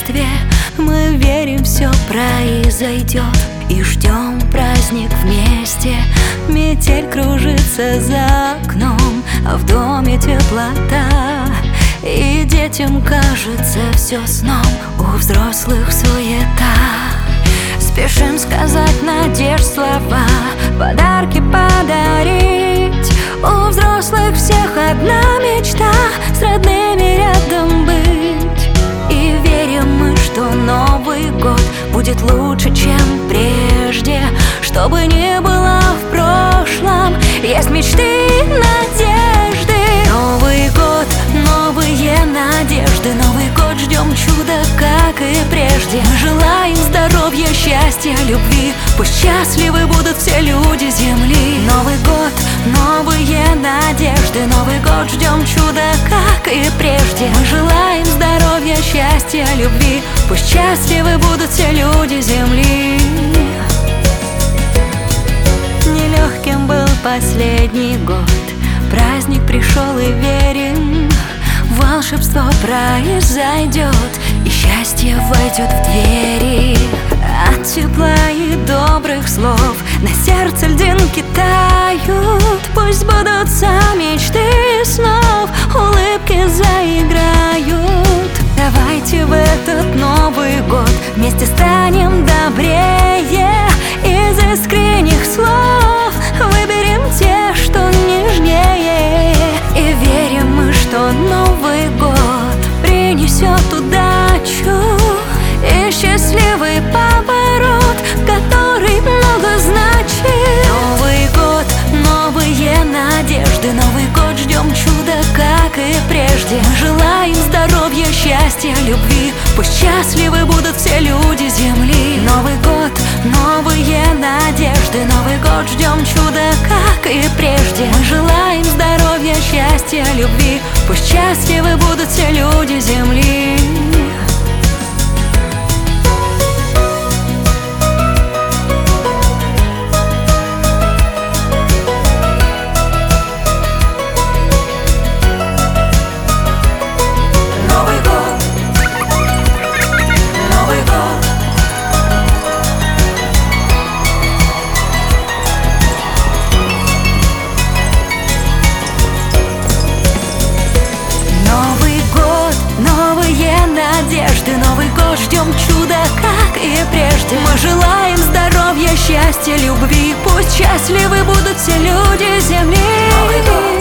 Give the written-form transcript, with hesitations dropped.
надежде. Мы верим, все произойдет, и ждем праздник вместе. Метель кружится за окном, а в доме теплота. И детям кажется все сном, у взрослых суета. Спешим сказать надежд слова, подарки подарить. У взрослых всех одна мечта — с родными рядом быть. И верим мы, что Новый год будет лучше, чем прежде. Что бы ни было в прошлом, есть мечты и надежды. Новый год, новые надежды. Новый год ждем чуда, как и прежде. Мы желаем здоровья, счастья, любви. Пусть счастливы будут все люди земли. Новый год, новые надежды. Новый год ждем чуда, как и прежде. Мы желаем здоровья, счастья, любви. Пусть счастливы будут все люди земли. Нелегким был последний год, праздник пришел и верим, волшебство произойдет, и счастье войдет в двери. От тепла и добрых слов на сердце льдинки тают. Пусть сбудутся мечты снов, улыбки заиграют. Давайте в этот Новый год вместе станем добрее. Из искренних слов выберем те, что нежнее. И верим мы, что Новый год принесет удачу и счастливый поворот, который много значит. Новый год, новые надежды. Новый год ждем чуда, как и прежде. Мы желаем здоровья, счастья, любви. Пусть счастливы будут все люди земли. Новый год, новые надежды. Новый год ждем чуда, как и прежде. Мы желаем здоровья, счастья, любви. Пусть счастливы будут все люди земли. Надежды, Новый год ждем чуда, как и прежде. Мы желаем здоровья, счастья, любви. Пусть счастливы будут все люди земли. Новый год.